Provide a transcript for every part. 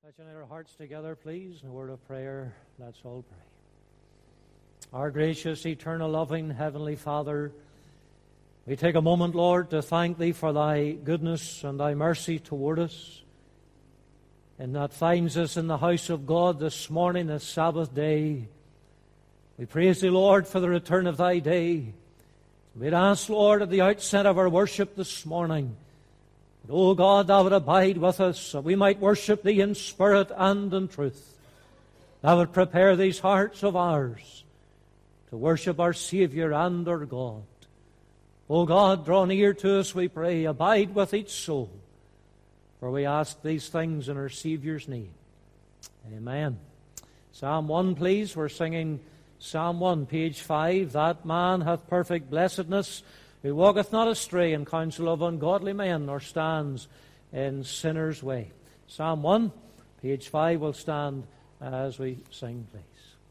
Let's unite our hearts together, please, in a word of prayer. Let's all pray. Our gracious, eternal, loving Heavenly Father, we take a moment, Lord, to thank Thee for Thy goodness and Thy mercy toward us. And that finds us in the house of God this morning, this Sabbath day. We praise Thee, Lord, for the return of Thy day. We'd ask, Lord, at the outset of our worship this morning, that, O God, Thou would abide with us, that we might worship Thee in spirit and in truth. Thou would prepare these hearts of ours to worship our Savior and our God. O God, draw near to us, we pray. Abide with each soul. For we ask these things in our Savior's name. Amen. Psalm 1, please. We're singing Psalm 1, page 5. That man hath perfect blessedness, who walketh not astray in counsel of ungodly men, nor stands in sinners' way. Psalm 1, page 5 will stand as we sing, please.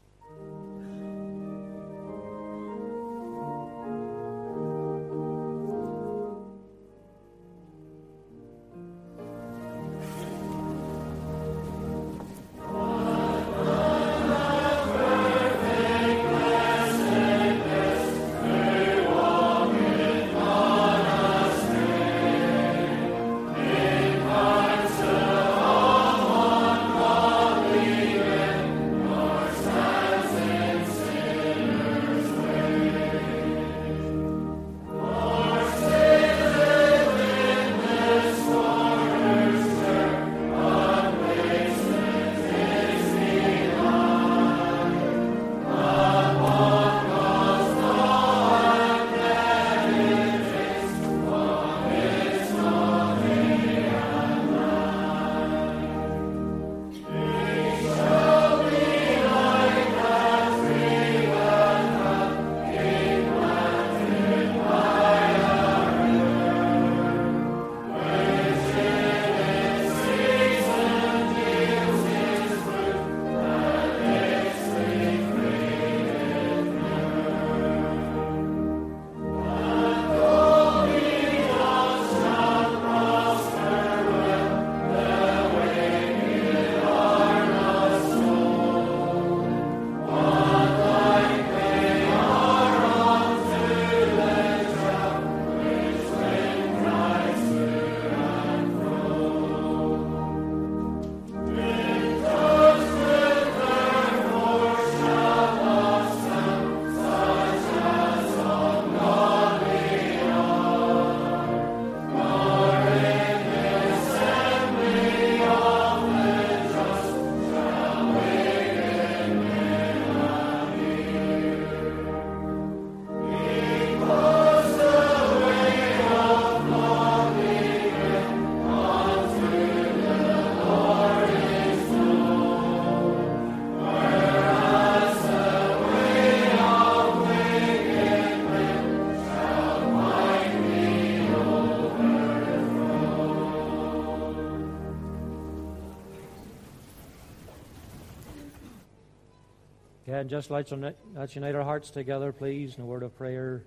And just let's unite our hearts together, please, in a word of prayer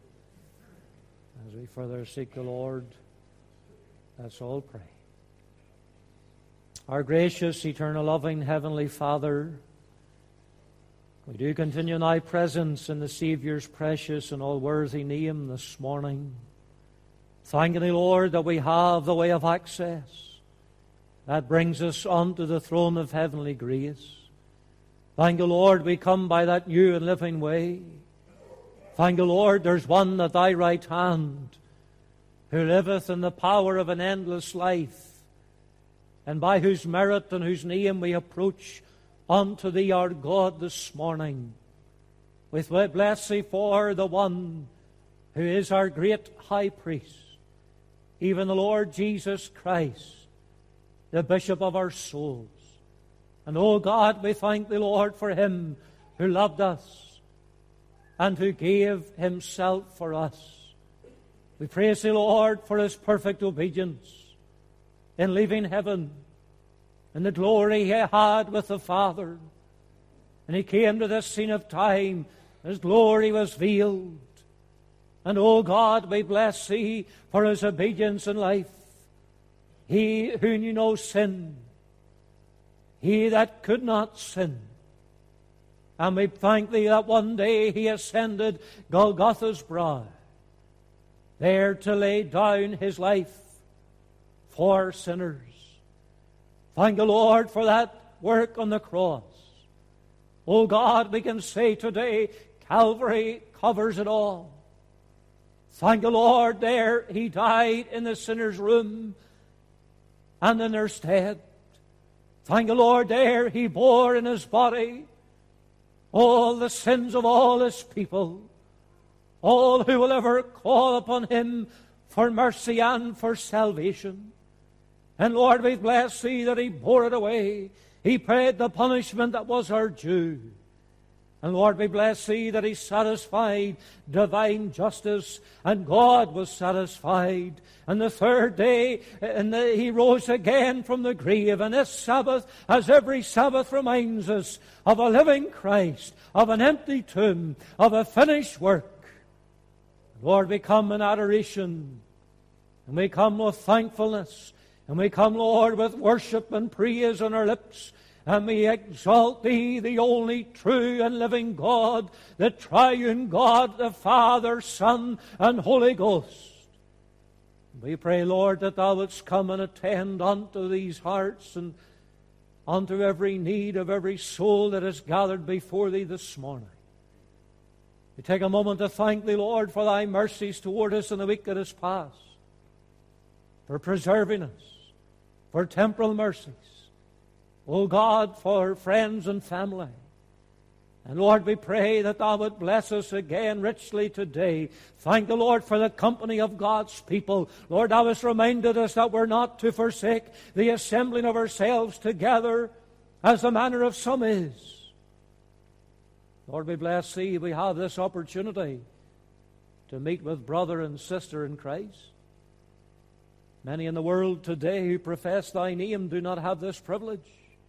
as we further seek the Lord. Let's all pray. Our gracious, eternal, loving Heavenly Father, we do continue in Thy presence in the Saviour's precious and all-worthy name this morning. Thanking Thee, Lord, that we have the way of access that brings us onto the throne of heavenly grace. Thank you, Lord, we come by that new and living way. Thank you, Lord, there's one at Thy right hand who liveth in the power of an endless life, and by whose merit and whose name we approach unto Thee, our God, this morning. We bless Thee for the one who is our great high priest, even the Lord Jesus Christ, the bishop of our souls. And, oh God, we thank Thee, Lord, for Him who loved us and who gave Himself for us. We praise Thee, Lord, for His perfect obedience in leaving heaven and the glory He had with the Father. And He came to this scene of time. His glory was veiled. And, oh God, we bless Thee for His obedience in life. He who knew no sin, He that could not sin. And we thank Thee that one day He ascended Golgotha's brow, there to lay down His life for sinners. Thank the Lord for that work on the cross. Oh God, we can say today, Calvary covers it all. Thank the Lord, there He died in the sinner's room and in their stead. Thank the Lord, there He bore in His body all the sins of all His people, all who will ever call upon Him for mercy and for salvation. And Lord, we bless Thee that He bore it away. He paid the punishment that was our due. And Lord, we bless Thee that He satisfied divine justice, and God was satisfied. And the third day, He rose again from the grave. And this Sabbath, as every Sabbath reminds us of a living Christ, of an empty tomb, of a finished work. Lord, we come in adoration, and we come with thankfulness, and we come, Lord, with worship and praise on our lips. And we exalt Thee, the only true and living God, the triune God, the Father, Son, and Holy Ghost. We pray, Lord, that Thou wouldst come and attend unto these hearts and unto every need of every soul that is gathered before Thee this morning. We take a moment to thank Thee, Lord, for Thy mercies toward us in the week that has passed, for preserving us, for temporal mercies. O God, for friends and family. And Lord, we pray that Thou would bless us again richly today. Thank the Lord for the company of God's people. Lord, Thou hast reminded us that we're not to forsake the assembling of ourselves together, as the manner of some is. Lord, we bless Thee. We have this opportunity to meet with brother and sister in Christ. Many in the world today who profess Thy name do not have this privilege.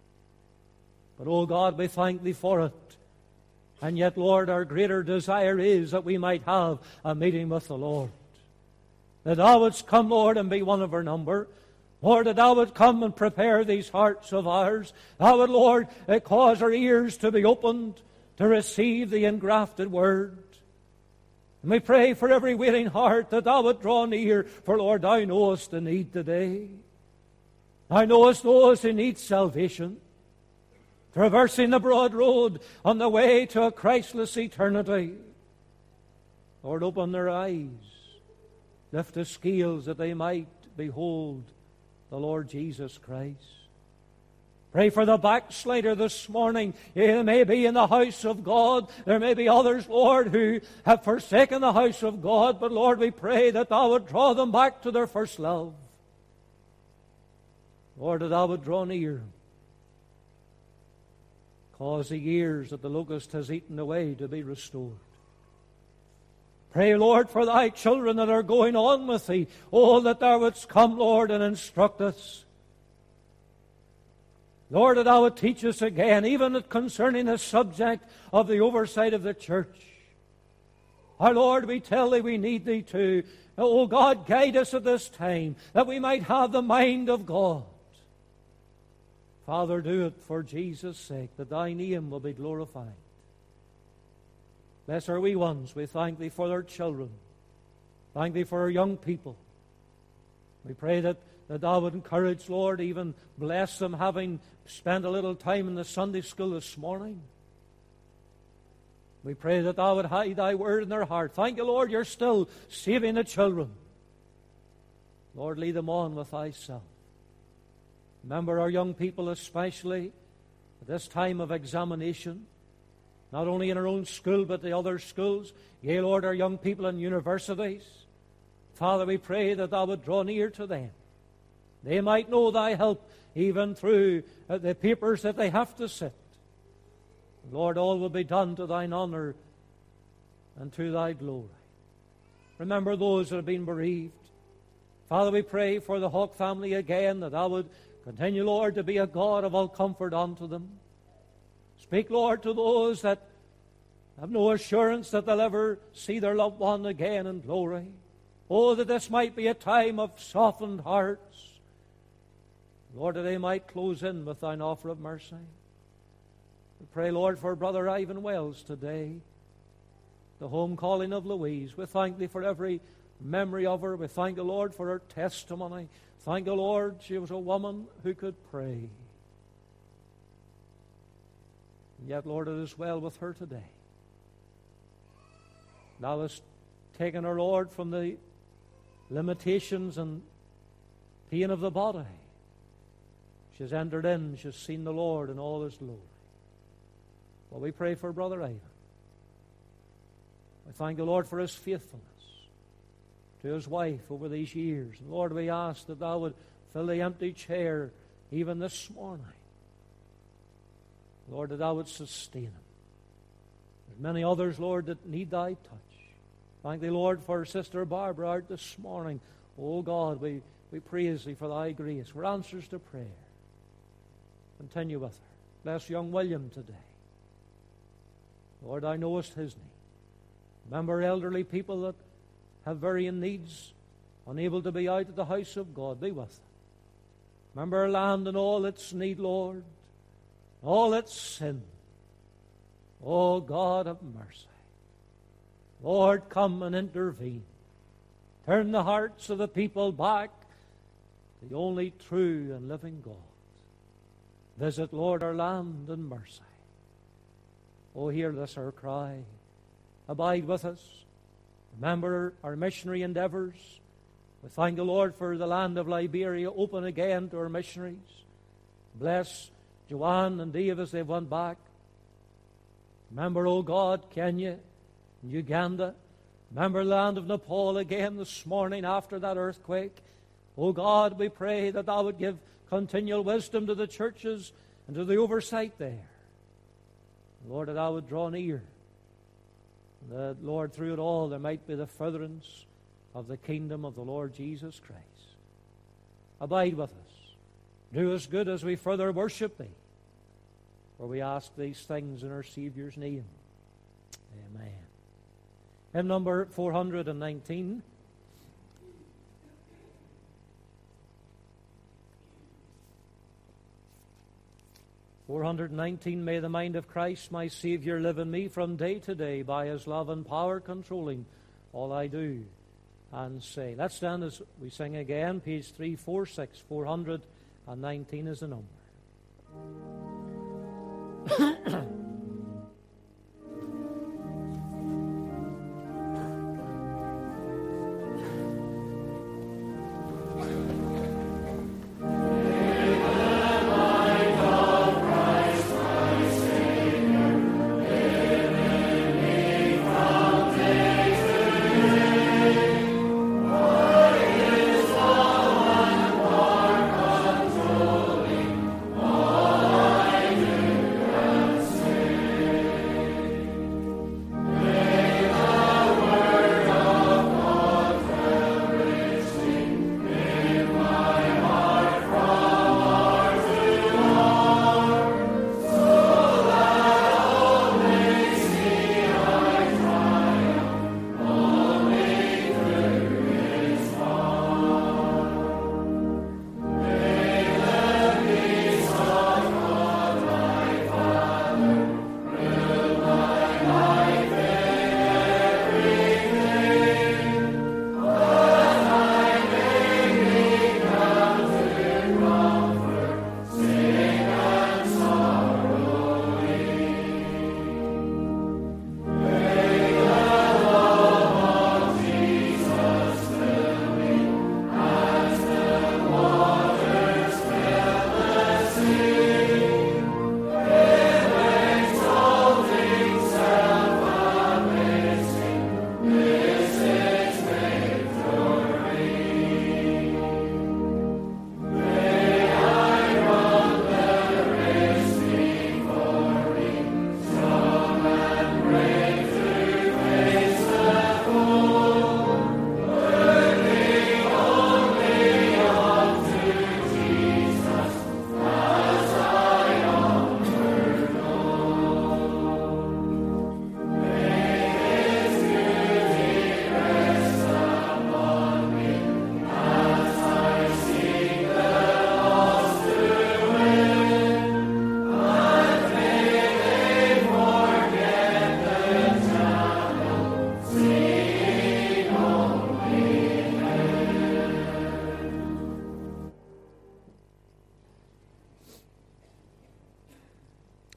But, oh God, we thank Thee for it. And yet, Lord, our greater desire is that we might have a meeting with the Lord. That Thou wouldst come, Lord, and be one of our number. Lord, that Thou would come and prepare these hearts of ours. Thou would, Lord, cause our ears to be opened to receive the engrafted Word. And we pray for every waiting heart that Thou would draw near. For, Lord, Thou knowest the need today. Thou knowest those who need salvation, traversing the broad road on the way to a Christless eternity. Lord, open their eyes, lift the scales that they might behold the Lord Jesus Christ. Pray for the backslider this morning. They may be in the house of God. There may be others, Lord, who have forsaken the house of God. But, Lord, we pray that Thou would draw them back to their first love. Lord, that Thou would draw near. Cause the years that the locust has eaten away to be restored. Pray, Lord, for Thy children that are going on with Thee. Oh, that Thou wouldst come, Lord, and instruct us. Lord, that Thou would teach us again, even concerning the subject of the oversight of the church. Our Lord, we tell Thee we need Thee too. Oh God, guide us at this time, that we might have the mind of God. Father, do it for Jesus' sake, that Thy name will be glorified. Bless our wee ones. We thank Thee for their children. Thank Thee for our young people. We pray that Thou would encourage, Lord, even bless them, having spent a little time in the Sunday school this morning. We pray that Thou would hide Thy word in their heart. Thank You, Lord, You're still saving the children. Lord, lead them on with Thyself. Remember our young people especially at this time of examination, not only in our own school but the other schools. Yea, Lord, our young people in universities. Father, we pray that Thou would draw near to them. They might know Thy help even through the papers that they have to sit. Lord, all will be done to Thine honor and to Thy glory. Remember those that have been bereaved. Father, we pray for the Hawk family again, that Thou would continue, Lord, to be a God of all comfort unto them. Speak, Lord, to those that have no assurance that they'll ever see their loved one again in glory. Oh, that this might be a time of softened hearts. Lord, that they might close in with thine offer of mercy. We pray, Lord, for Brother Ivan Wells today, the home calling of Louise. We thank Thee for every memory of her. We thank the Lord for her testimony. Thank the Lord she was a woman who could pray. And yet, Lord, it is well with her today. Thou hast taken her, Lord, from the limitations and pain of the body. She has entered in. She has seen the Lord in all His glory. Well, we pray for Brother Ivan. We thank the Lord for his faithfulness to his wife over these years. And Lord, we ask that Thou would fill the empty chair even this morning. Lord, that Thou would sustain him. There's many others, Lord, that need Thy touch. Thank Thee, Lord, for Sister Barbara out this morning. Oh God, we praise Thee for Thy grace, for answers to prayer. Continue with her. Bless young William today. Lord, Thou knowest his need. Remember elderly people that have varying needs, unable to be out at the house of God. Be with them. Remember our land and all its need, Lord, all its sin. Oh, God of mercy. Lord, come and intervene. Turn the hearts of the people back to the only true and living God. Visit, Lord, our land in mercy. Oh, hear this, our cry. Abide with us. Remember our missionary endeavors. We thank the Lord for the land of Liberia open again to our missionaries. Bless Joanne and Dave as they went back. Remember, O God, Kenya and Uganda. Remember the land of Nepal again this morning after that earthquake. O God, we pray that Thou would give continual wisdom to the churches and to the oversight there. Lord, that Thou would draw near. That, Lord, through it all there might be the furtherance of the kingdom of the Lord Jesus Christ. Abide with us. Do us good as we further worship Thee. For we ask these things in our Savior's name. Amen. Hymn number 419. May the mind of Christ, my Savior, live in me from day to day, by His love and power controlling all I do and say. Let's stand as we sing again, page 346. 419 is the number.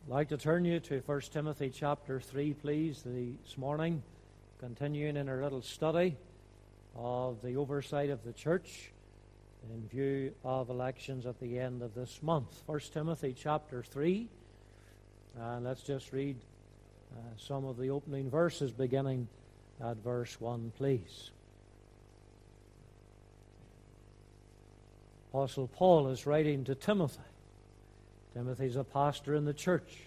I'd like to turn you to 1 Timothy chapter 3, please, this morning, continuing in our little study of the oversight of the church in view of elections at the end of this month. 1 Timothy chapter 3, and let's just read some of the opening verses beginning at verse 1, please. Apostle Paul is writing to Timothy. Timothy's a pastor in the church,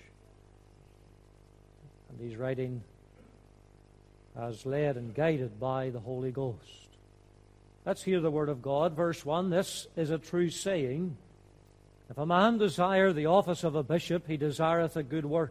and he's writing as led and guided by the Holy Ghost. Let's hear the word of God. Verse 1, this is a true saying, if a man desire the office of a bishop, he desireth a good work.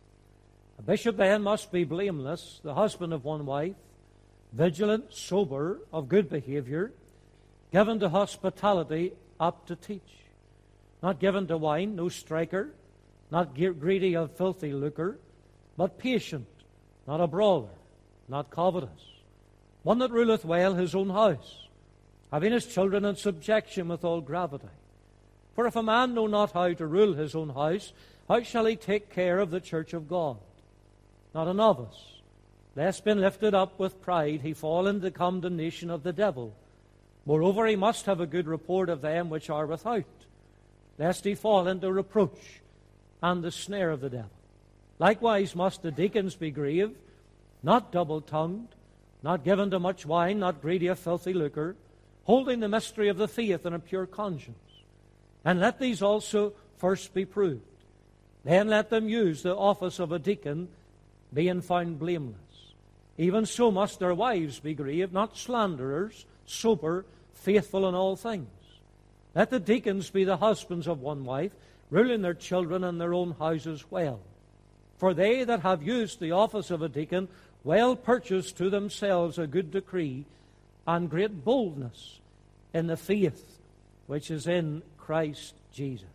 A bishop then must be blameless, the husband of one wife, vigilant, sober, of good behavior, given to hospitality, apt to teach. Not given to wine, no striker, not greedy of filthy lucre, but patient, not a brawler, not covetous, one that ruleth well his own house, having his children in subjection with all gravity. For if a man know not how to rule his own house, how shall he take care of the church of God? Not a novice, lest being lifted up with pride he fall into the condemnation of the devil. Moreover, he must have a good report of them which are without, lest he fall into reproach and the snare of the devil. Likewise must the deacons be grave, not double-tongued, not given to much wine, not greedy of filthy lucre, holding the mystery of the faith in a pure conscience. And let these also first be proved. Then let them use the office of a deacon, being found blameless. Even so must their wives be grave, not slanderers, sober, faithful in all things. Let the deacons be the husbands of one wife, ruling their children and their own houses well. For they that have used the office of a deacon well purchase to themselves a good decree and great boldness in the faith which is in Christ Jesus.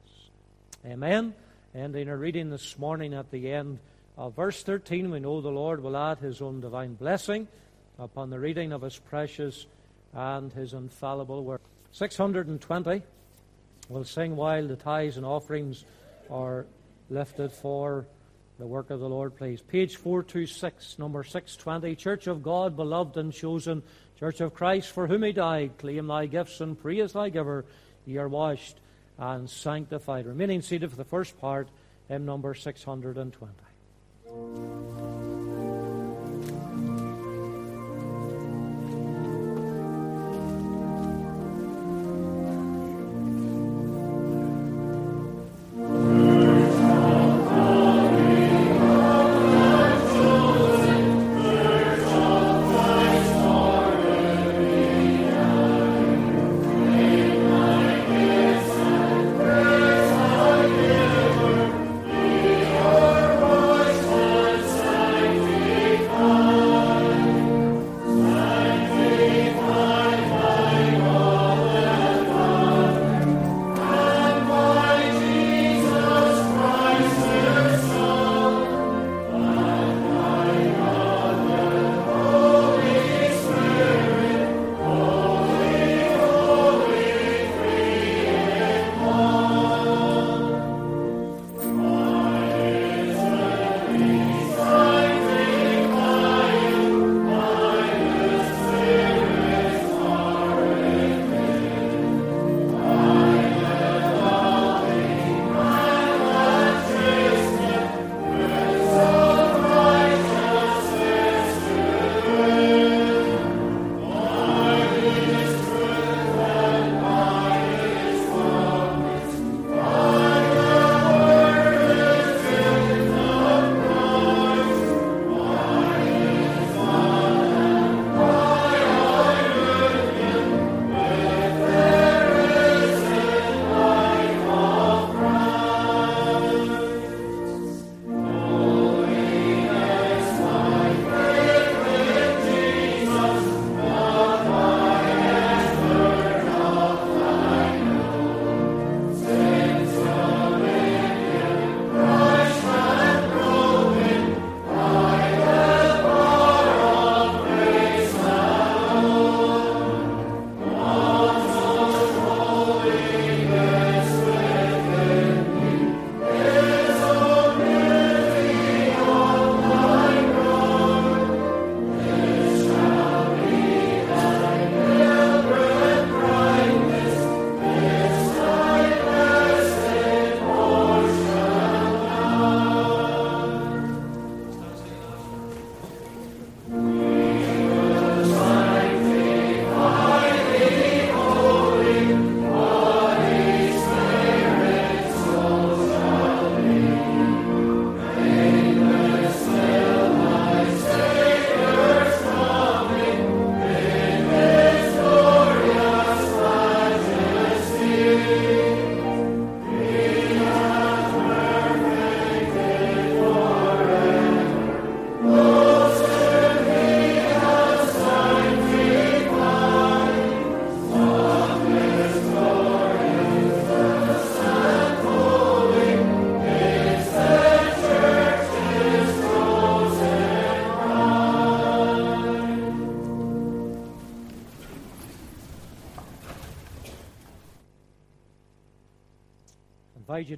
Amen. Ending our reading this morning at the end of verse 13, we know the Lord will add His own divine blessing upon the reading of His precious and His infallible word. 620, we'll sing while the tithes and offerings are lifted for the work of the Lord, please. Page 426, number 620. Church of God, beloved and chosen, Church of Christ, for whom He died, claim thy gifts and pray as thy giver, ye are washed and sanctified. Remaining seated for the first part, hymn number 620. Praise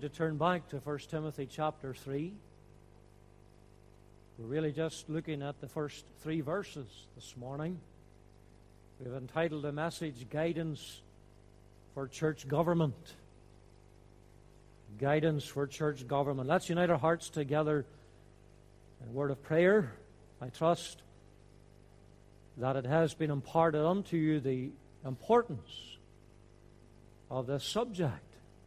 to turn back to 1 Timothy chapter 3. We're really just looking at the first 3 verses this morning. We've entitled the message, Guidance for Church Government. Guidance for church government. Let's unite our hearts together in a word of prayer. I trust that it has been imparted unto you the importance of this subject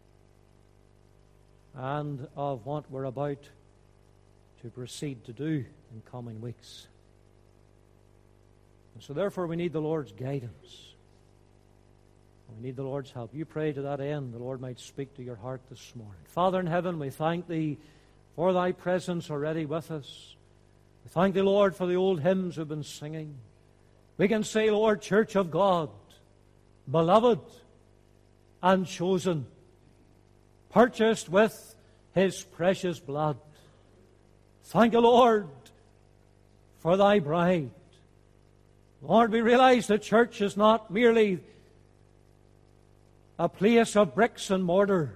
and of what we're about to proceed to do in coming weeks. And so therefore we need the Lord's guidance. We need the Lord's help. You pray to that end the Lord might speak to your heart this morning. Father in heaven, we thank Thee for Thy presence already with us. We thank Thee, Lord, for the old hymns we've been singing. We can say, Lord, Church of God, beloved and chosen, purchased with His precious blood. Thank you, Lord, for Thy bride. Lord, we realize the church is not merely a place of bricks and mortar.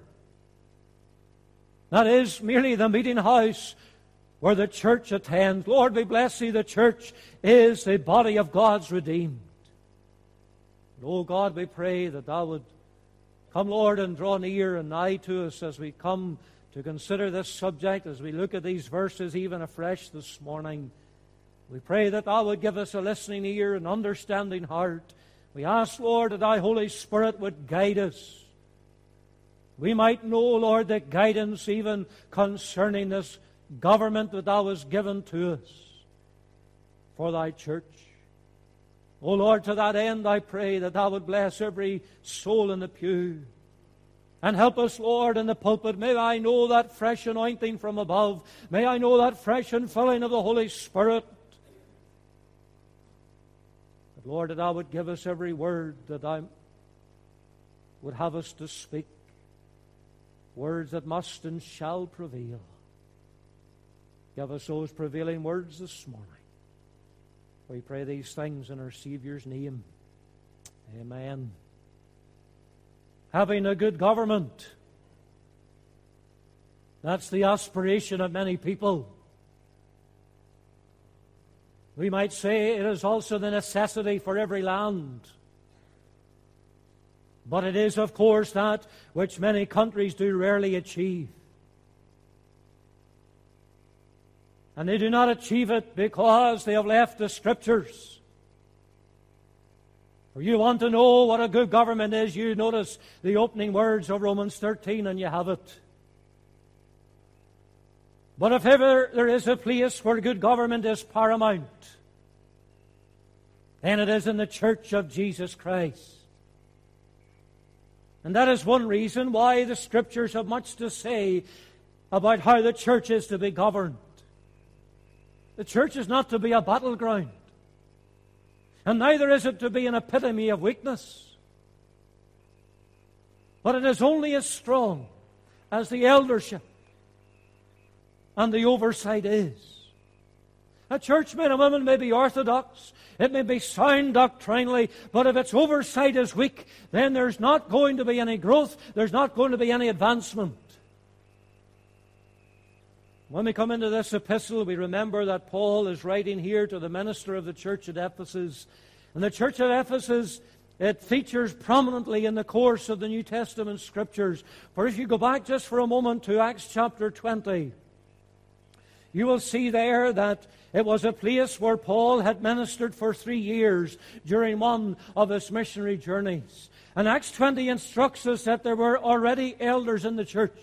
That is merely the meeting house where the church attends. Lord, we bless Thee, the church is the body of God's redeemed. And, oh God, we pray that Thou would come, Lord, and draw near and nigh to us as we come to consider this subject, as we look at these verses even afresh this morning. We pray that Thou would give us a listening ear and understanding heart. We ask, Lord, that Thy Holy Spirit would guide us. We might know, Lord, the guidance even concerning this government that Thou hast given to us for Thy church. O Lord, to that end I pray that Thou would bless every soul in the pew. And help us, Lord, in the pulpit. May I know that fresh anointing from above. May I know that fresh infilling of the Holy Spirit. But Lord, that Thou would give us every word that Thou would have us to speak. Words that must and shall prevail. Give us those prevailing words this morning. We pray these things in our Savior's name. Amen. Having a good government. That's the aspiration of many people. We might say it is also the necessity for every land. But it is, of course, that which many countries do rarely achieve. And they do not achieve it because they have left the Scriptures. If you want to know what a good government is, you notice the opening words of Romans 13 and you have it. But if ever there is a place where good government is paramount, then it is in the Church of Jesus Christ. And that is one reason why the Scriptures have much to say about how the church is to be governed. The church is not to be a battleground. And neither is it to be an epitome of weakness. But it is only as strong as the eldership and the oversight is. A church, men and women, may be orthodox, it may be sound doctrinally, but if its oversight is weak, then there's not going to be any growth, there's not going to be any advancement. When we come into this epistle, we remember that Paul is writing here to the minister of the church at Ephesus. And the church at Ephesus, it features prominently in the course of the New Testament Scriptures. For if you go back just for a moment to Acts chapter 20, you will see there that it was a place where Paul had ministered for 3 years during one of his missionary journeys. And Acts 20 instructs us that there were already elders in the church.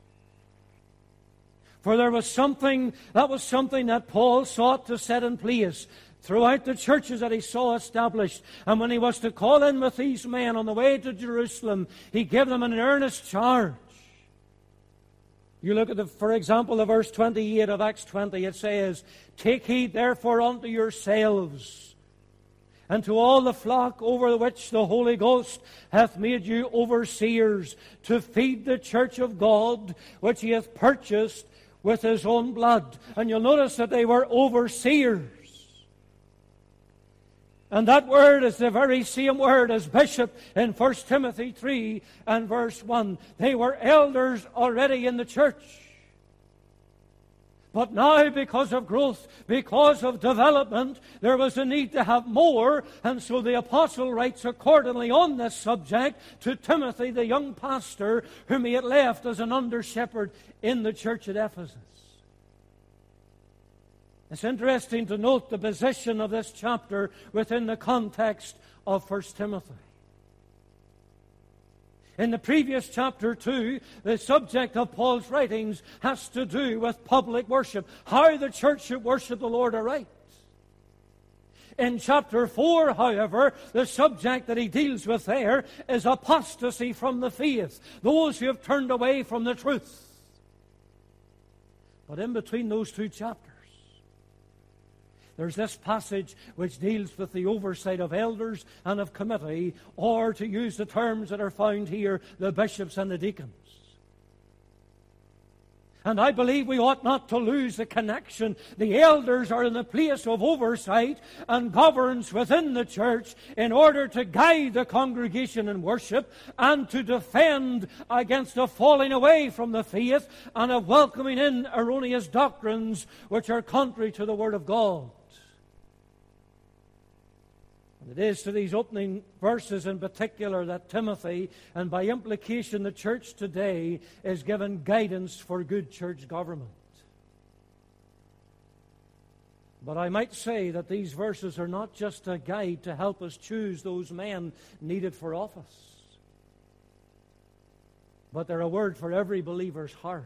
For there was something that Paul sought to set in place throughout the churches that he saw established. And when he was to call in with these men on the way to Jerusalem, he gave them an earnest charge. You look at, for example, the verse 28 of Acts 20. It says, "Take heed therefore unto yourselves, and to all the flock over which the Holy Ghost hath made you overseers, to feed the church of God, which He hath purchased with His own blood." And you'll notice that they were overseers. And that word is the very same word as bishop in 1 Timothy 3 and verse 1. They were elders already in the church. But now, because of growth, because of development, there was a need to have more, and so the apostle writes accordingly on this subject to Timothy, the young pastor, whom he had left as an under-shepherd in the church at Ephesus. It's interesting to note the position of this chapter within the context of 1 Timothy. In the previous chapter 2, the subject of Paul's writings has to do with public worship, how the church should worship the Lord aright. In chapter 4, however, the subject that he deals with there is apostasy from the faith, those who have turned away from the truth. But in between those two chapters, there's this passage which deals with the oversight of elders and of committee, or to use the terms that are found here, the bishops and the deacons. And I believe we ought not to lose the connection. The elders are in the place of oversight and governance within the church in order to guide the congregation in worship and to defend against a falling away from the faith and of welcoming in erroneous doctrines which are contrary to the Word of God. And it is to these opening verses in particular that Timothy, and by implication the church today, is given guidance for good church government. But I might say that these verses are not just a guide to help us choose those men needed for office, but they're a word for every believer's heart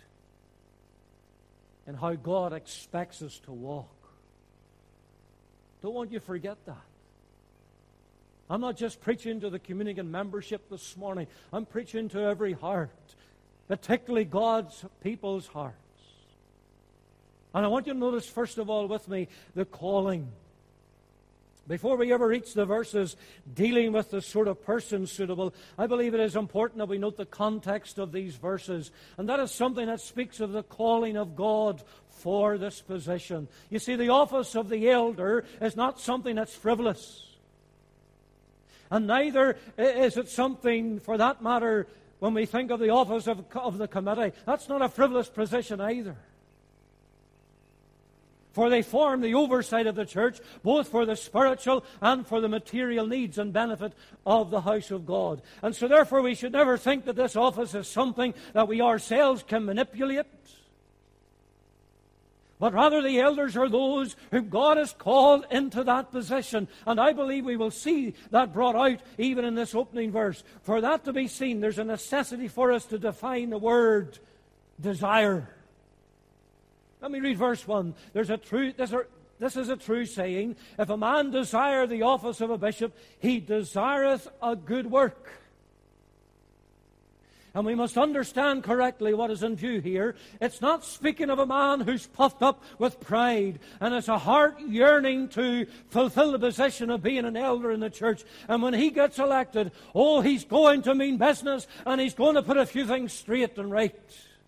and how God expects us to walk. Don't want you to forget that. I'm not just preaching to the communion membership this morning. I'm preaching to every heart, particularly God's people's hearts. And I want you to notice, first of all, with me, the calling. Before we ever reach the verses dealing with the sort of person suitable, I believe it is important that we note the context of these verses. And that is something that speaks of the calling of God for this position. You see, the office of the elder is not something that's frivolous. And neither is it something, for that matter, when we think of the office of the committee, that's not a frivolous position either. For they form the oversight of the church, both for the spiritual and for the material needs and benefit of the house of God. And so therefore we should never think that this office is something that we ourselves can manipulate. But rather the elders are those whom God has called into that position. And I believe we will see that brought out even in this opening verse. For that to be seen, there's a necessity for us to define the word desire. Let me read verse 1. This is a true saying. If a man desire the office of a bishop, he desireth a good work. And we must understand correctly what is in view here. It's not speaking of a man who's puffed up with pride and has a heart yearning to fulfill the position of being an elder in the church. And when he gets elected, he's going to mean business and he's going to put a few things straight and right.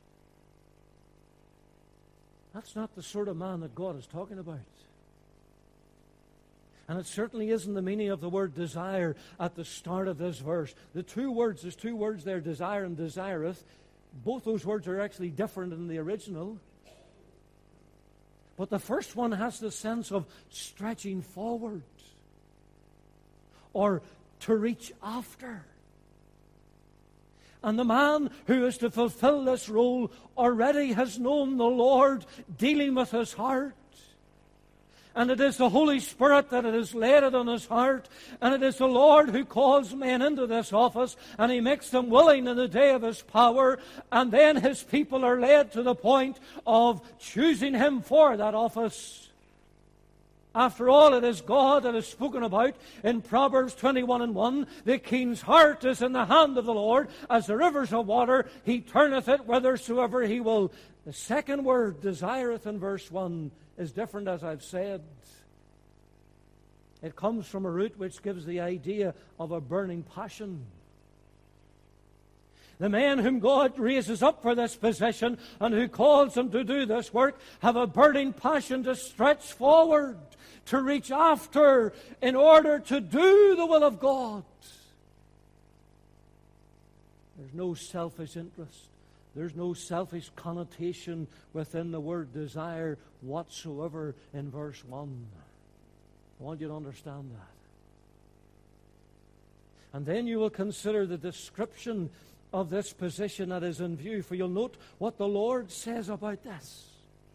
That's not the sort of man that God is talking about. And it certainly isn't the meaning of the word desire at the start of this verse. There's two words there, desire and desireth. Both those words are actually different in the original. But the first one has the sense of stretching forward or to reach after. And the man who is to fulfill this role already has known the Lord dealing with his heart. And it is the Holy Spirit that has laid it on his heart. And it is the Lord who calls men into this office. And he makes them willing in the day of his power. And then his people are led to the point of choosing him for that office. After all, it is God that is spoken about in Proverbs 21:1. The king's heart is in the hand of the Lord. As the rivers of water, he turneth it whithersoever he will. The second word, desireth, in verse 1, is different, as I've said. It comes from a root which gives the idea of a burning passion. The men whom God raises up for this position and who calls them to do this work have a burning passion to stretch forward, to reach after, in order to do the will of God. There's no selfish interest. There's no selfish connotation within the word desire whatsoever in verse 1. I want you to understand that. And then you will consider the description of this position that is in view, for you'll note what the Lord says about this.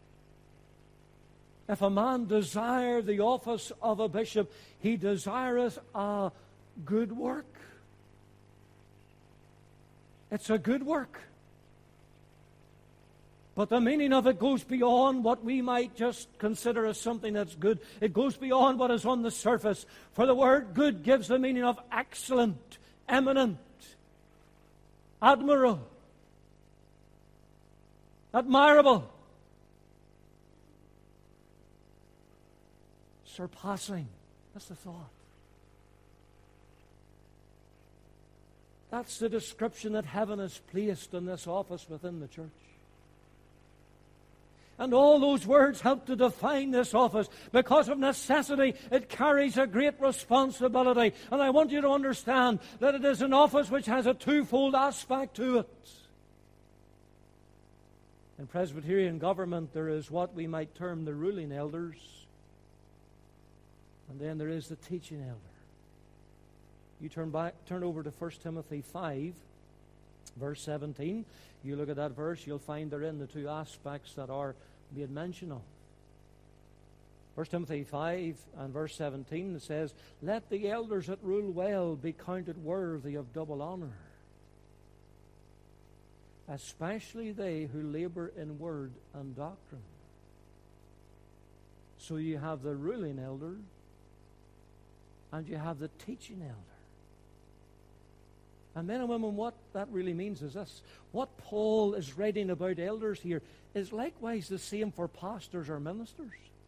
If a man desire the office of a bishop, he desireth a good work. It's a good work. But the meaning of it goes beyond what we might just consider as something that's good. It goes beyond what is on the surface. For the word good gives the meaning of excellent, eminent, admirable, admirable, surpassing. That's the thought. That's the description that heaven has placed in this office within the church. And all those words help to define this office. Because of necessity, it carries a great responsibility. And I want you to understand that it is an office which has a twofold aspect to it. In Presbyterian government, there is what we might term the ruling elders. And then there is the teaching elder. You turn over to 1 Timothy 5, verse 17. You look at that verse, you'll find therein the two aspects that are made mention of. 1 Timothy 5 and verse 17, it says, "Let the elders that rule well be counted worthy of double honor, especially they who labor in word and doctrine." So you have the ruling elder and you have the teaching elder. And men and women, what that really means is this. What Paul is writing about elders here is likewise the same for pastors or ministers.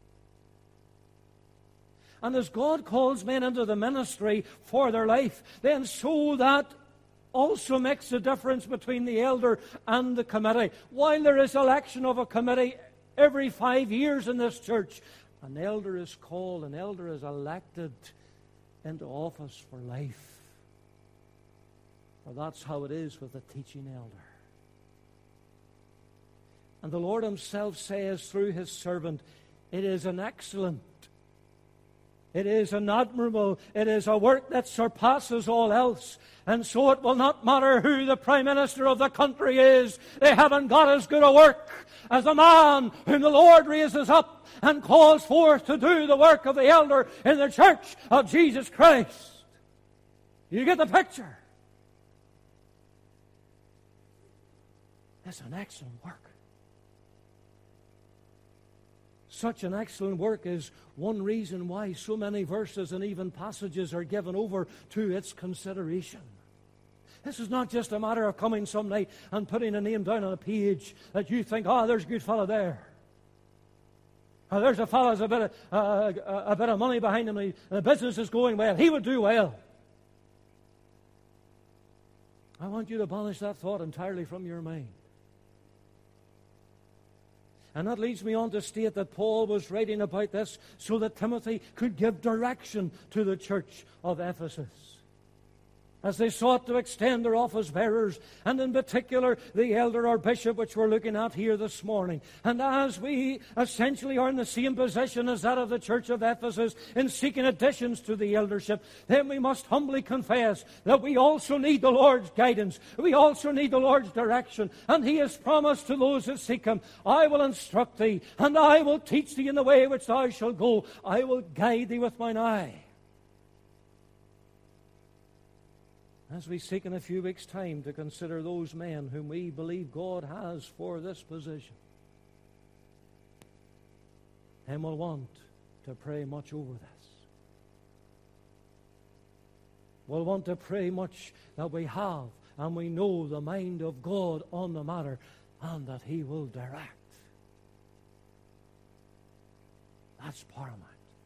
And as God calls men into the ministry for their life, then so that also makes a difference between the elder and the committee. While there is election of a committee every 5 years in this church, an elder is called, an elder is elected into office for life. Well, that's how it is with the teaching elder. And the Lord Himself says through His servant, it is an excellent, it is an admirable, it is a work that surpasses all else. And so it will not matter who the Prime Minister of the country is. They haven't got as good a work as the man whom the Lord raises up and calls forth to do the work of the elder in the church of Jesus Christ. You get the picture? It's an excellent work. Such an excellent work is one reason why so many verses and even passages are given over to its consideration. This is not just a matter of coming some night and putting a name down on a page that you think, oh, there's a good fellow there. Oh, there's a fellow with a bit of money behind him and the business is going well. He would do well. I want you to banish that thought entirely from your mind. And that leads me on to state that Paul was writing about this so that Timothy could give direction to the church of Ephesus, as they sought to extend their office bearers, and in particular the elder or bishop, which we're looking at here this morning. And as we essentially are in the same position as that of the church of Ephesus in seeking additions to the eldership, then we must humbly confess that we also need the Lord's guidance. We also need the Lord's direction. And He has promised to those that seek Him, I will instruct thee, and I will teach thee in the way which thou shalt go. I will guide thee with mine eye. As we seek in a few weeks' time to consider those men whom we believe God has for this position, and we'll want to pray much over this. We'll want to pray much that we have and we know the mind of God on the matter, and that He will direct. That's paramount.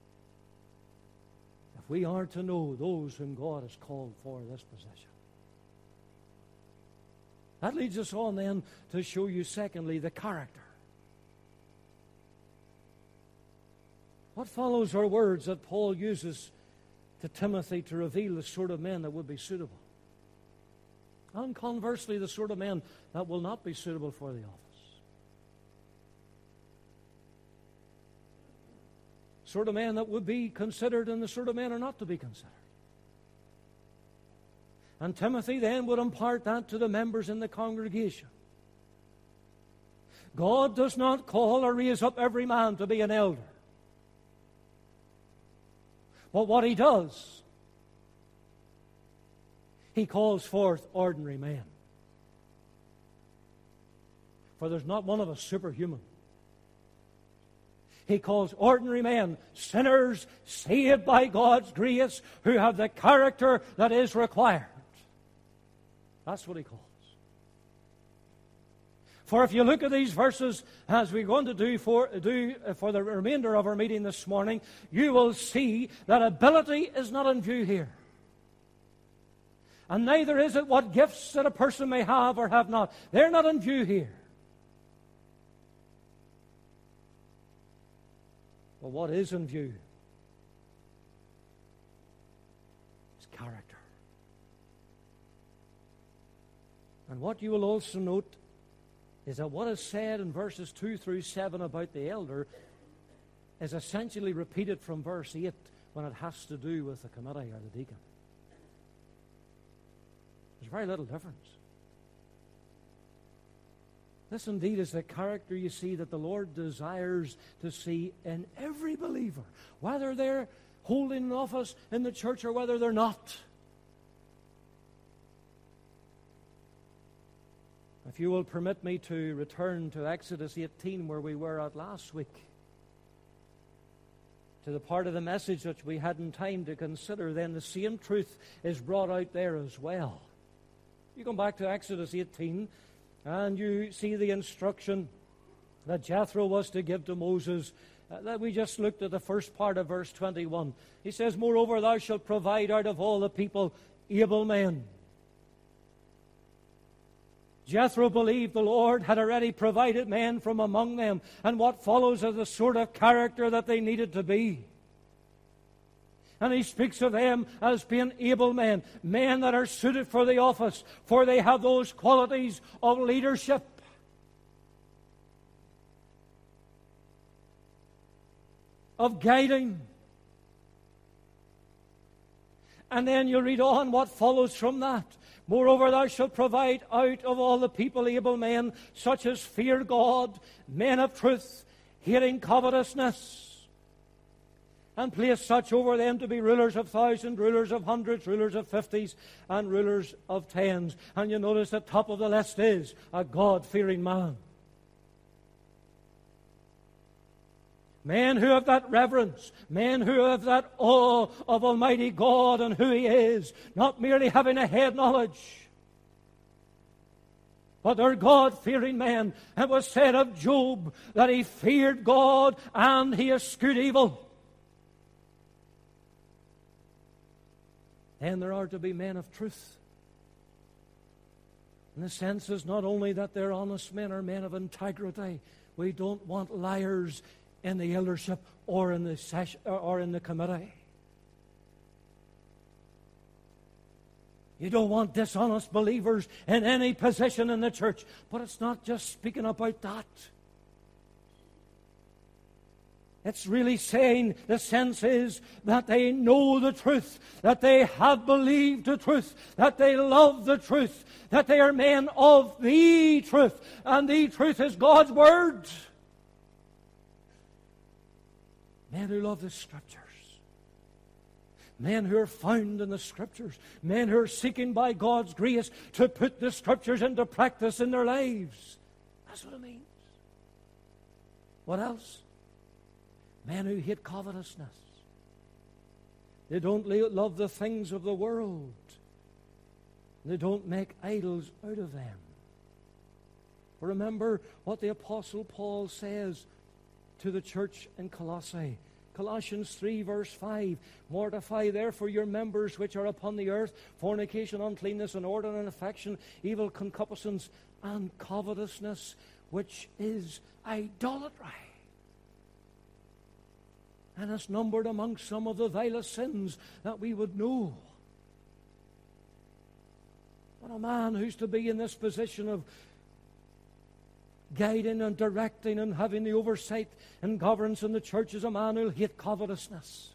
We are to know those whom God has called for this position. That leads us on then to show you, secondly, the character. What follows are words that Paul uses to Timothy to reveal the sort of men that would be suitable. And conversely, the sort of men that will not be suitable for the office. Sort of men that would be considered and the sort of men are not to be considered. And Timothy then would impart that to the members in the congregation. God does not call or raise up every man to be an elder. But what He does, He calls forth ordinary men. For there's not one of us superhuman. He calls ordinary men, sinners saved by God's grace, who have the character that is required. That's what He calls. For if you look at these verses, as we're going to do for the remainder of our meeting this morning, you will see that ability is not in view here. And neither is it what gifts that a person may have or have not. They're not in view here. But what is in view is character. And what you will also note is that what is said in verses 2 through 7 about the elder is essentially repeated from verse 8 when it has to do with the committee or the deacon. There's very little difference. This indeed is the character, you see, that the Lord desires to see in every believer, whether they're holding an office in the church or whether they're not. If you will permit me to return to Exodus 18, where we were at last week, to the part of the message which we hadn't time to consider, then the same truth is brought out there as well. You come back to Exodus 18, and you see the instruction that Jethro was to give to Moses. That we just looked at the first part of verse 21. He says, "Moreover, thou shalt provide out of all the people able men." Jethro believed the Lord had already provided men from among them, and what follows is the sort of character that they needed to be. And he speaks of them as being able men, men that are suited for the office, for they have those qualities of leadership. Of guiding. And then you read on what follows from that. "Moreover, thou shalt provide out of all the people able men, such as fear God, men of truth, hating covetousness, and place such over them to be rulers of thousands, rulers of hundreds, rulers of fifties, and rulers of tens." And you notice the top of the list is a God-fearing man. Men who have that reverence, men who have that awe of Almighty God and who He is, not merely having a head knowledge, but they're God-fearing men. It was said of Job that he feared God and he eschewed evil. Then there are to be men of truth. And the sense is not only that they're honest men or men of integrity. We don't want liars in the eldership or in the session, or in the committee. You don't want dishonest believers in any position in the church. But it's not just speaking about that. It's really saying the sense is that they know the truth, that they have believed the truth, that they love the truth, that they are men of the truth, and the truth is God's Word. Men who love the Scriptures. Men who are found in the Scriptures. Men who are seeking by God's grace to put the Scriptures into practice in their lives. That's what it means. What else? Men who hate covetousness. They don't love the things of the world. They don't make idols out of them. Remember what the Apostle Paul says to the church in Colossae. Colossians 3 verse 5, mortify therefore your members which are upon the earth, fornication, uncleanness, inordinate affection, evil concupiscence, and covetousness, which is idolatry. And it's numbered amongst some of the vilest sins that we would know. But a man who's to be in this position of guiding and directing and having the oversight and governance in the church is a man who'll hate covetousness.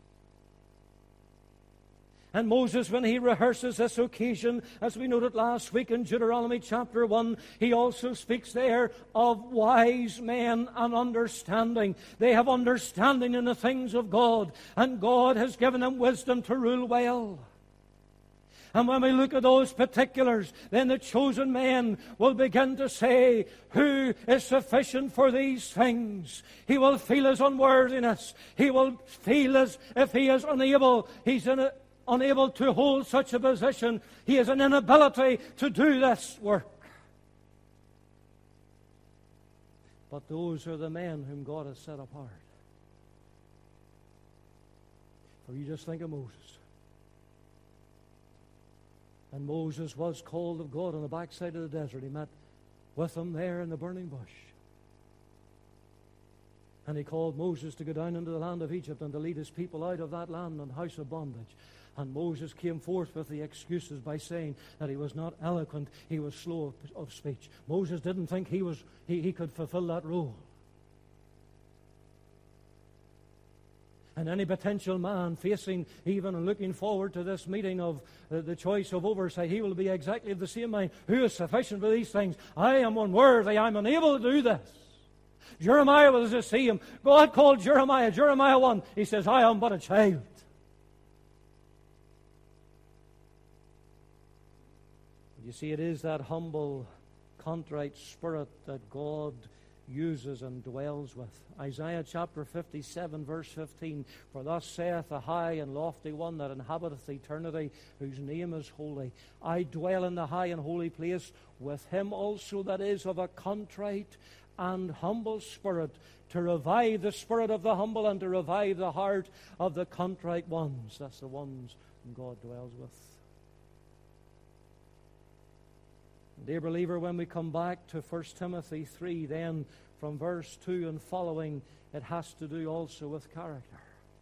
And Moses, when he rehearses this occasion, as we noted last week in Deuteronomy chapter 1, he also speaks there of wise men and understanding. They have understanding in the things of God, and God has given them wisdom to rule well. And when we look at those particulars, then the chosen men will begin to say, who is sufficient for these things? He will feel his unworthiness. He will feel as if he is unable. Unable to hold such a position. He has an inability to do this work. But those are the men whom God has set apart. For you just think of Moses. And Moses was called of God on the backside of the desert. He met with him there in the burning bush. And he called Moses to go down into the land of Egypt and to lead his people out of that land and house of bondage. And Moses came forth with the excuses by saying that he was not eloquent, he was slow of speech. Moses didn't think he could fulfill that role. And any potential man facing even and looking forward to this meeting of the choice of oversight, he will be exactly of the same mind. Who is sufficient for these things? I am unworthy, I'm unable to do this. Jeremiah was the same. God called Jeremiah 1. He says, I am but a child. You see, it is that humble, contrite spirit that God uses and dwells with. Isaiah chapter 57 verse 15, for thus saith the high and lofty one that inhabiteth eternity, whose name is holy. I dwell in the high and holy place with him also that is of a contrite and humble spirit, to revive the spirit of the humble and to revive the heart of the contrite ones. That's the ones whom God dwells with. Dear believer, when we come back to 1 Timothy 3, then from verse 2 and following, it has to do also with character.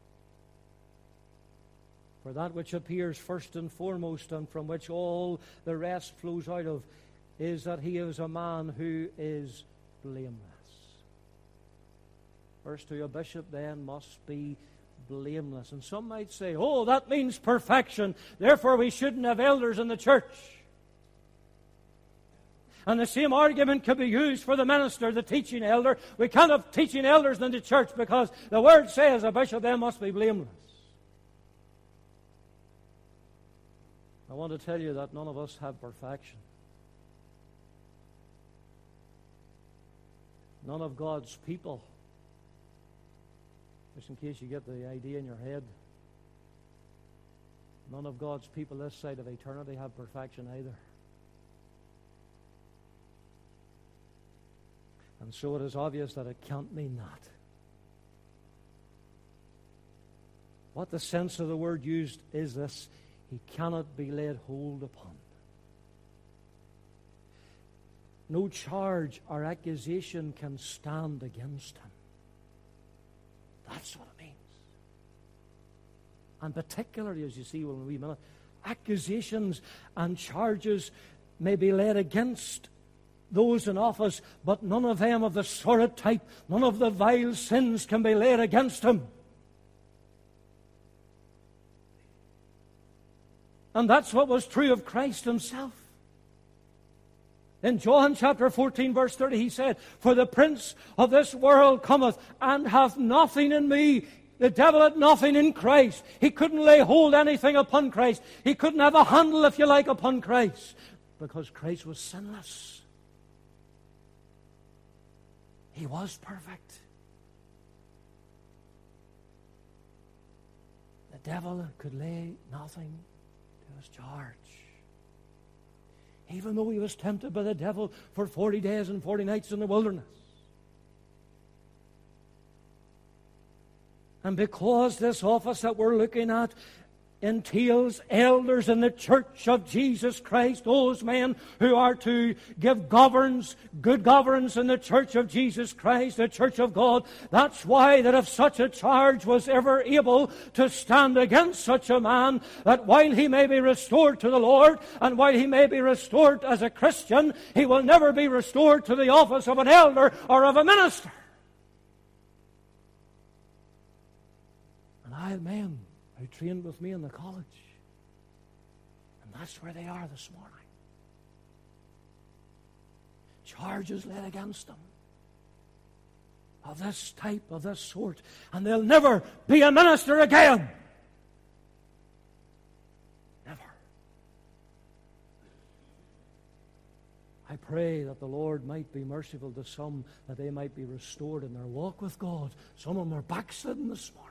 For that which appears first and foremost, and from which all the rest flows out of, is that he is a man who is blameless. Verse 2, a bishop then must be blameless. And some might say, oh, that means perfection, therefore we shouldn't have elders in the church. And the same argument could be used for the minister, the teaching elder. We can't have teaching elders in the church because the Word says a bishop then must be blameless. I want to tell you that none of us have perfection. None of God's people, just in case you get the idea in your head, none of God's people this side of eternity have perfection either. And so it is obvious that it can't mean that. What the sense of the word used is this: he cannot be laid hold upon. No charge or accusation can stand against him. That's what it means. And particularly, as you see in a wee minute, accusations and charges may be laid against those in office, but none of them of the sordid type, none of the vile sins can be laid against him. And that's what was true of Christ himself. In John chapter 14 verse 30 he said, for the prince of this world cometh and hath nothing in me. The devil had nothing in Christ. He couldn't lay hold anything upon Christ. He couldn't have a handle, if you like, upon Christ, because Christ was sinless. He was perfect. The devil could lay nothing to his charge. Even though he was tempted by the devil for 40 days and 40 nights in the wilderness. And because this office that we're looking at entails elders in the church of Jesus Christ, those men who are to give good governance in the church of Jesus Christ, the church of God. That's why that if such a charge was ever able to stand against such a man, that while he may be restored to the Lord, and while he may be restored as a Christian, he will never be restored to the office of an elder or of a minister. And I had men who trained with me in the college. And that's where they are this morning. Charges laid against them of this type, of this sort. And they'll never be a minister again. Never. I pray that the Lord might be merciful to some, that they might be restored in their walk with God. Some of them are backslidden this morning.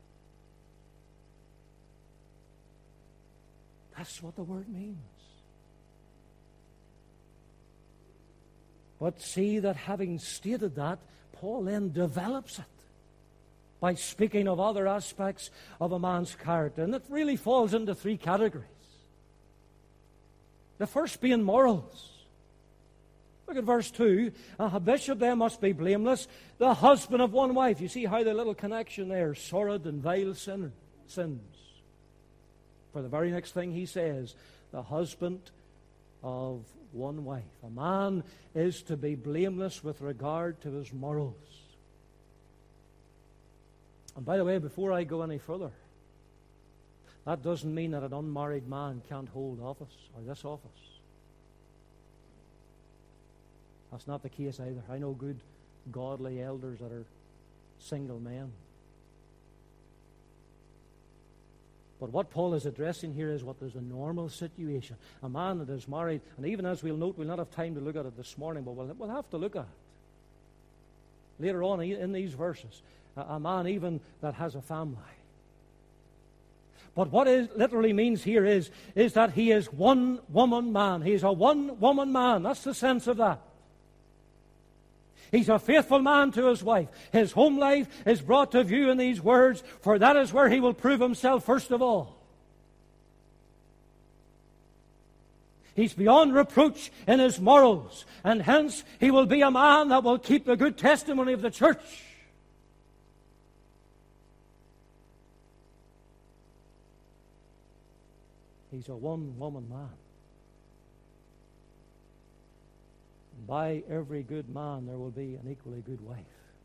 That's what the word means. But see that having stated that, Paul then develops it by speaking of other aspects of a man's character. And it really falls into three categories. The first being morals. Look at verse 2. A bishop then must be blameless, the husband of one wife. You see how the little connection there, sordid and vile sins. For the very next thing he says, the husband of one wife. A man is to be blameless with regard to his morals. And by the way, before I go any further, that doesn't mean that an unmarried man can't hold office, or this office. That's not the case either. I know good, godly elders that are single men. But what Paul is addressing here is what is a normal situation. A man that is married, and even as we'll note, we'll not have time to look at it this morning, but we'll have to look at it later on in these verses. A man even that has a family. But what it literally means here is that he is one woman man. He is a one woman man. That's the sense of that. He's a faithful man to his wife. His home life is brought to view in these words, for that is where he will prove himself first of all. He's beyond reproach in his morals, and hence he will be a man that will keep the good testimony of the church. He's a one-woman man. By every good man there will be an equally good wife.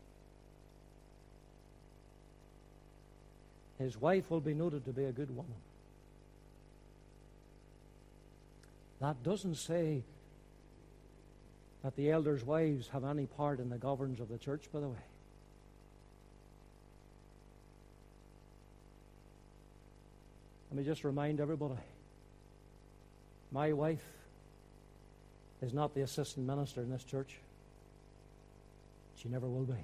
His wife will be noted to be a good woman. That doesn't say that the elders' wives have any part in the governance of the church, by the way. Let me just remind everybody, my wife is not the assistant minister in this church. She never will be.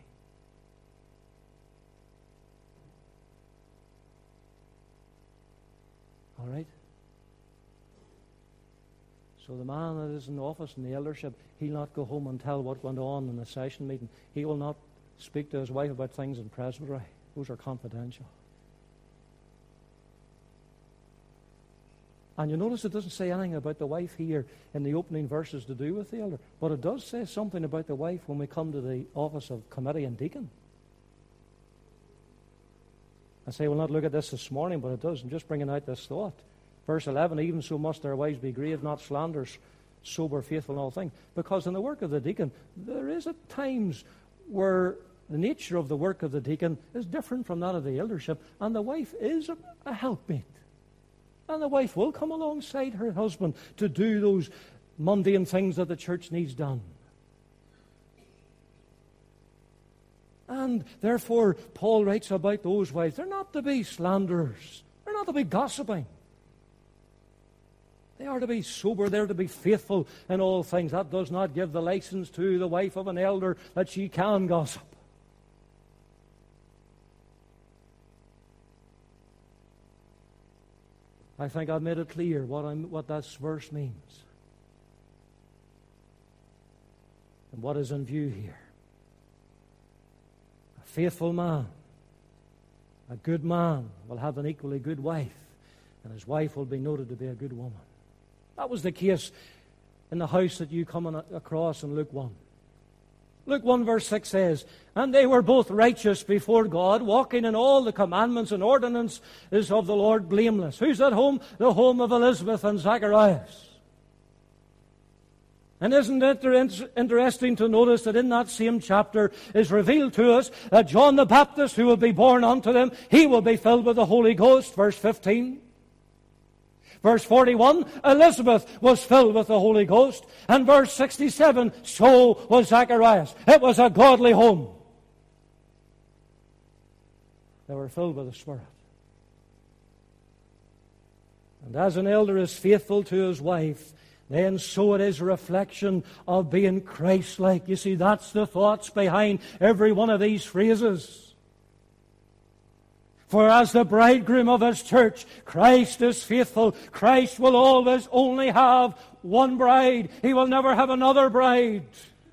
All right? So the man that is in office in the eldership, he'll not go home and tell what went on in the session meeting. He will not speak to his wife about things in presbytery. Those are confidential. And you notice it doesn't say anything about the wife here in the opening verses to do with the elder. But it does say something about the wife when we come to the office of committee and deacon. I say we'll not look at this morning, but it does. I'm just bringing out this thought. Verse 11, even so must their wives be grave, not slanderers, sober, faithful in all things. Because in the work of the deacon, there is at times where the nature of the work of the deacon is different from that of the eldership, and the wife is a helpmate. And the wife will come alongside her husband to do those mundane things that the church needs done. And therefore, Paul writes about those wives. They're not to be slanderers. They're not to be gossiping. They are to be sober. They're to be faithful in all things. That does not give the license to the wife of an elder that she can gossip. I think I've made it clear what this verse means and what is in view here. A faithful man A good man will have an equally good wife, and his wife will be noted to be a good woman. That was the case in the house that you come across in Luke 1. Luke 1 verse 6 says, "And they were both righteous before God, walking in all the commandments and ordinances of the Lord blameless." Who's at home? The home of Elizabeth and Zacharias. And isn't it interesting to notice that in that same chapter is revealed to us that John the Baptist, who will be born unto them, he will be filled with the Holy Ghost, verse 15. Verse 41, Elizabeth was filled with the Holy Ghost. And verse 67, so was Zacharias. It was a godly home. They were filled with the Spirit. And as an elder is faithful to his wife, then so it is a reflection of being Christ-like. You see, that's the thoughts behind every one of these phrases. For as the bridegroom of his church, Christ is faithful. Christ will always only have one bride. He will never have another bride.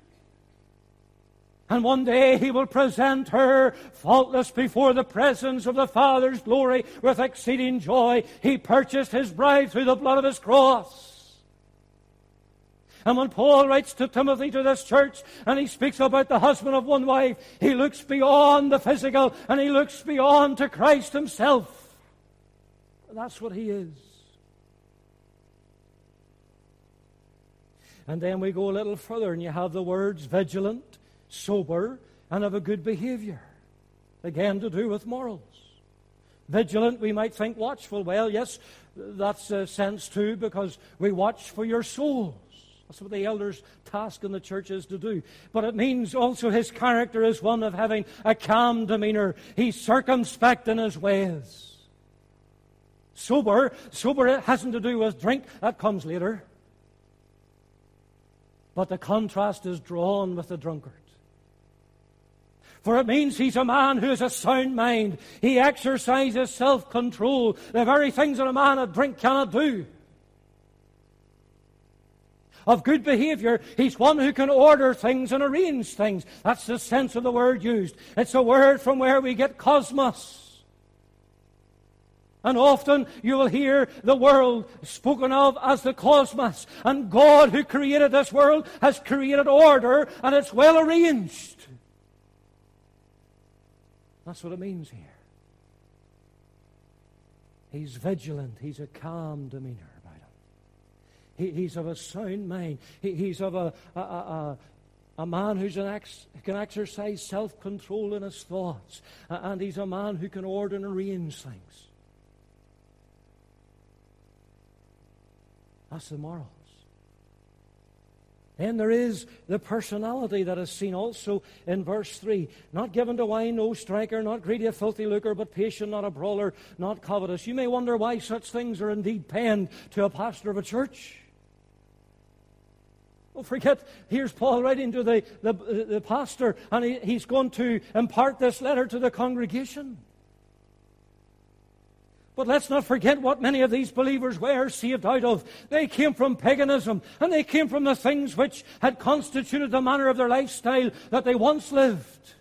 And one day he will present her faultless before the presence of the Father's glory with exceeding joy. He purchased his bride through the blood of his cross. And when Paul writes to Timothy, to this church, and he speaks about the husband of one wife, he looks beyond the physical and he looks beyond to Christ himself. That's what he is. And then we go a little further and you have the words vigilant, sober, and of a good behavior. Again, to do with morals. Vigilant, we might think watchful. Well, yes, that's a sense too, because we watch for your souls. That's what the elder's task in the church is to do. But it means also his character is one of having a calm demeanor. He's circumspect in his ways. Sober, it hasn't to do with drink. That comes later. But the contrast is drawn with the drunkard. For it means he's a man who has a sound mind. He exercises self-control, the very things that a man of drink cannot do. Of good behavior, he's one who can order things and arrange things. That's the sense of the word used. It's a word from where we get cosmos. And often you will hear the world spoken of as the cosmos. And God, who created this world, has created order, and it's well arranged. That's what it means here. He's vigilant. He's a calm demeanor. He's of a sound mind. He's of a man who can exercise self-control in his thoughts. And he's a man who can order and arrange things. That's the morals. Then there is the personality that is seen also in verse 3. Not given to wine, no striker, not greedy, a filthy lucre, but patient, not a brawler, not covetous. You may wonder why such things are indeed penned to a pastor of a church. Don't forget, here's Paul writing to the pastor, and he's going to impart this letter to the congregation. But let's not forget what many of these believers were saved out of. They came from paganism, and they came from the things which had constituted the manner of their lifestyle that they once lived.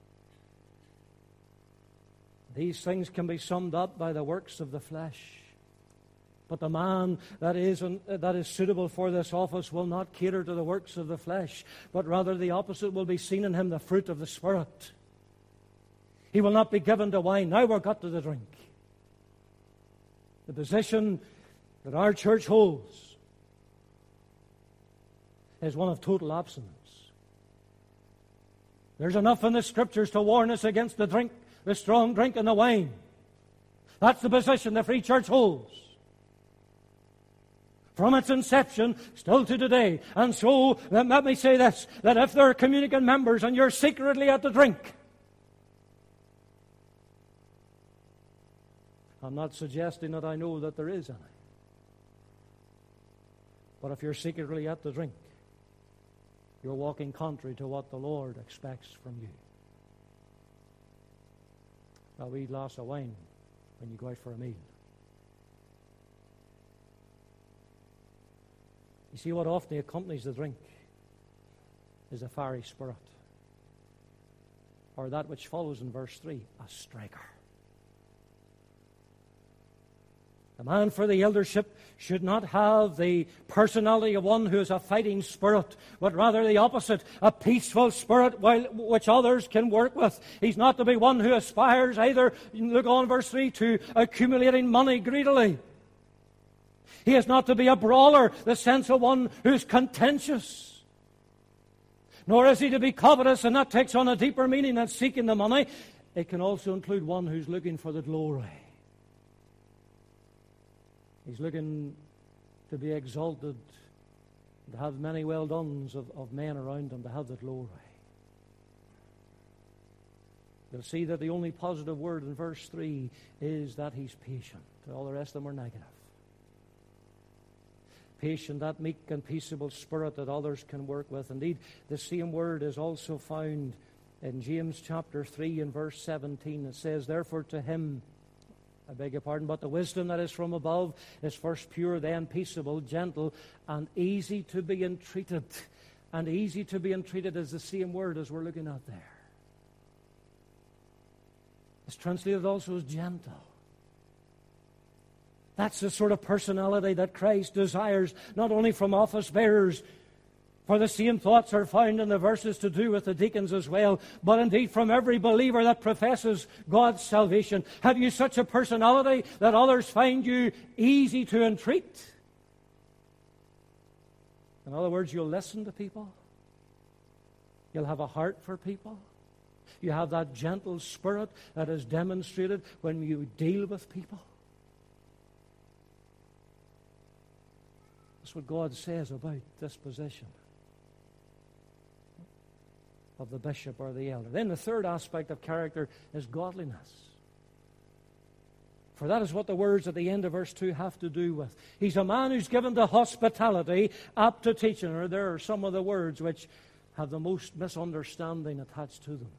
These things can be summed up by the works of the flesh. But the man that is suitable for this office will not cater to the works of the flesh, but rather the opposite will be seen in him, the fruit of the Spirit. He will not be given to wine. Now we're got to the drink. The position that our church holds is one of total abstinence. There's enough in the Scriptures to warn us against the drink, the strong drink and the wine. That's the position the Free Church holds. From its inception, still to today. And so, let me say this, that if there are communicant members and you're secretly at the drink, I'm not suggesting that I know that there is any. But if you're secretly at the drink, you're walking contrary to what the Lord expects from you. A wee glass of wine when you go out for a meal. You see, what often accompanies the drink is a fiery spirit. Or that which follows in verse 3, a striker. The man for the eldership should not have the personality of one who is a fighting spirit, but rather the opposite, a peaceful spirit which others can work with. He's not to be one who aspires either, look on verse 3, to accumulating money greedily. He is not to be a brawler, the sense of one who's contentious. Nor is he to be covetous, and that takes on a deeper meaning than seeking the money. It can also include one who's looking for the glory. He's looking to be exalted, to have many well-dones of men around him, to have the glory. You'll see that the only positive word in verse 3 is that he's patient. All the rest of them are negative. Patient, that meek and peaceable spirit that others can work with. Indeed, the same word is also found in James chapter 3 and verse 17. It says, therefore to him, I beg your pardon, but the wisdom that is from above is first pure, then peaceable, gentle, and easy to be entreated. And easy to be entreated is the same word as we're looking at there. It's translated also as gentle. That's the sort of personality that Christ desires, not only from office bearers, for the same thoughts are found in the verses to do with the deacons as well, but indeed from every believer that professes God's salvation. Have you such a personality that others find you easy to entreat? In other words, you'll listen to people. You'll have a heart for people. You have that gentle spirit that is demonstrated when you deal with people. That's what God says about this position of the bishop or the elder. Then the third aspect of character is godliness. For that is what the words at the end of verse 2 have to do with. He's a man who's given to hospitality, apt to teaching. Or there are some of the words which have the most misunderstanding attached to them.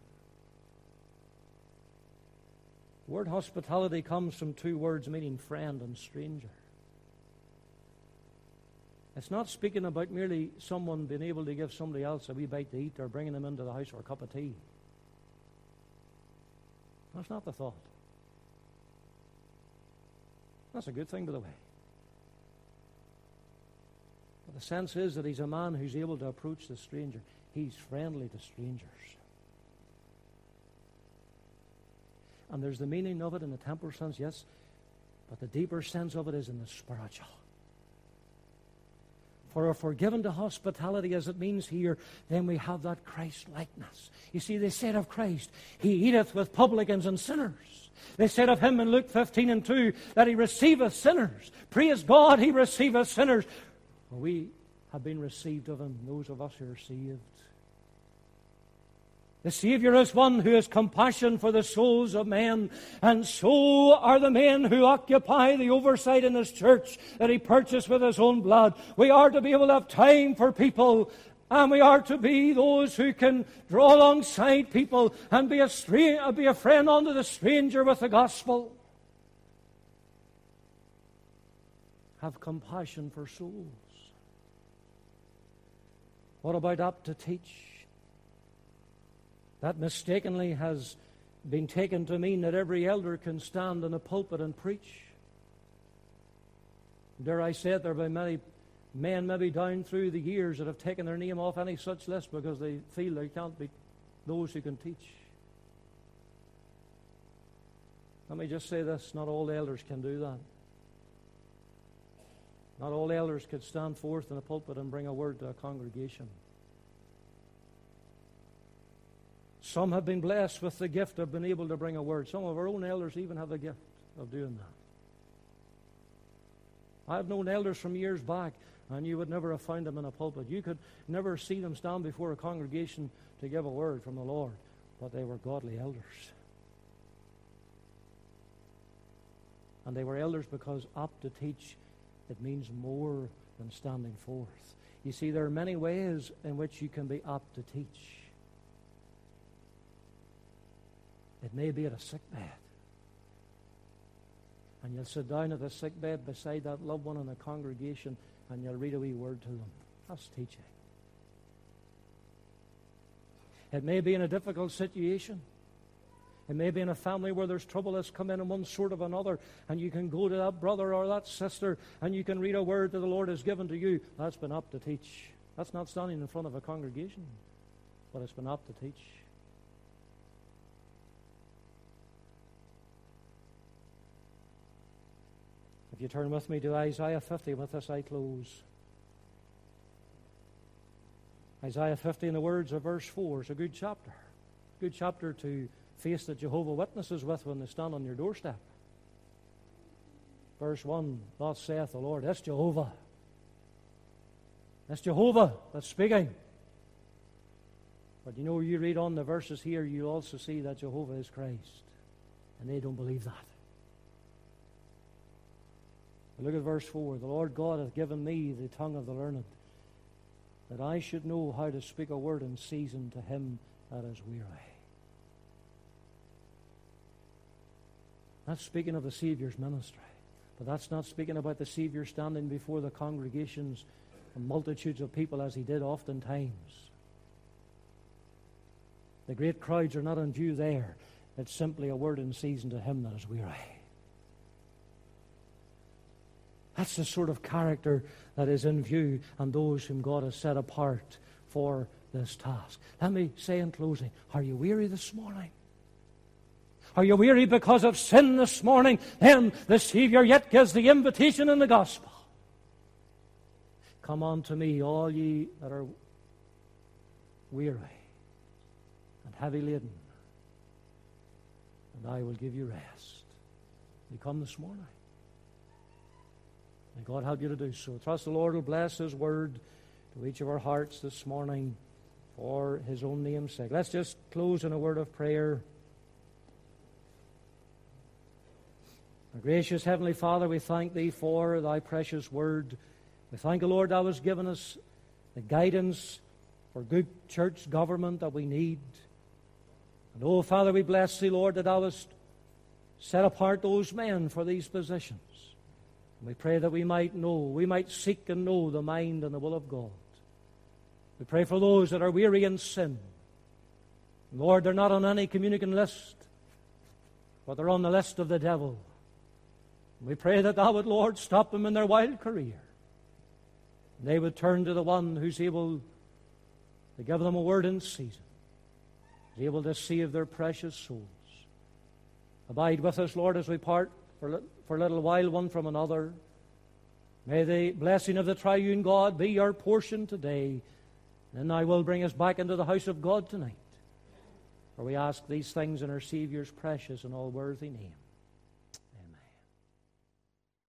The word hospitality comes from two words meaning friend and stranger. It's not speaking about merely someone being able to give somebody else a wee bite to eat or bringing them into the house for a cup of tea. That's not the thought. That's a good thing, by the way. But the sense is that he's a man who's able to approach the stranger. He's friendly to strangers. And there's the meaning of it in the temporal sense, yes, but the deeper sense of it is in the spiritual. For if we're given to hospitality as it means here, then we have that Christ-likeness. You see, they said of Christ, he eateth with publicans and sinners. They said of him in Luke 15 and 2 that he receiveth sinners. Praise God, he receiveth sinners. Well, we have been received of him, those of us who are saved. The Savior is one who has compassion for the souls of men, and so are the men who occupy the oversight in His church that He purchased with His own blood. We are to be able to have time for people, and we are to be those who can draw alongside people and be a friend unto the stranger with the gospel. Have compassion for souls. What about apt to teach? That mistakenly has been taken to mean that every elder can stand in a pulpit and preach. Dare I say it, there have been many men maybe down through the years that have taken their name off any such list because they feel they can't be those who can teach. Let me just say this, not all elders can do that. Not all elders could stand forth in a pulpit and bring a word to a congregation. Some have been blessed with the gift of being able to bring a word. Some of our own elders even have the gift of doing that. I've known elders from years back, and you would never have found them in a pulpit. You could never see them stand before a congregation to give a word from the Lord, but they were godly elders. And they were elders because apt to teach, it means more than standing forth. You see, there are many ways in which you can be apt to teach. It may be at a sick bed. And you'll sit down at the sick bed beside that loved one in the congregation and you'll read a wee word to them. That's teaching. It may be in a difficult situation. It may be in a family where there's trouble that's come in one sort of another, and you can go to that brother or that sister, and you can read a word that the Lord has given to you. That's been up to teach. That's not standing in front of a congregation, but it's been up to teach. If you turn with me to Isaiah 50, with this I close. Isaiah 50, in the words of verse 4, is a good chapter. Good chapter to face the Jehovah Witnesses with when they stand on your doorstep. Verse 1, thus saith the Lord. That's Jehovah. That's Jehovah that's speaking. But you know, you read on the verses here, you'll also see that Jehovah is Christ. And they don't believe that. But look at verse 4. The Lord God hath given me the tongue of the learned, that I should know how to speak a word in season to him that is weary. That's speaking of the Savior's ministry. But that's not speaking about the Savior standing before the congregations and multitudes of people as he did oftentimes. The great crowds are not in view there. It's simply a word in season to him that is weary. That's the sort of character that is in view and those whom God has set apart for this task. Let me say in closing, are you weary this morning? Are you weary because of sin this morning? Then the Savior yet gives the invitation in the gospel. Come unto me, all ye that are weary and heavy laden, and I will give you rest. You come this morning. May God help you to do so. Trust the Lord will bless His word to each of our hearts this morning for His own name's sake. Let's just close in a word of prayer. Our gracious Heavenly Father, we thank Thee for Thy precious word. We thank the Lord Thou hast given us the guidance for good church government that we need. And oh, Father, we bless Thee, Lord, that Thou hast set apart those men for these positions. And we pray that we might know, we might seek and know the mind and the will of God. We pray for those that are weary in sin. Lord, they're not on any communicant list, but they're on the list of the devil. We pray that Thou would, Lord, stop them in their wild career. And they would turn to the one who's able to give them a word in season, is able to save their precious souls. Abide with us, Lord, as we part for a little while one from another. May the blessing of the triune God be our portion today. And Thou will bring us back into the house of God tonight. For we ask these things in our Saviour's precious and all worthy name.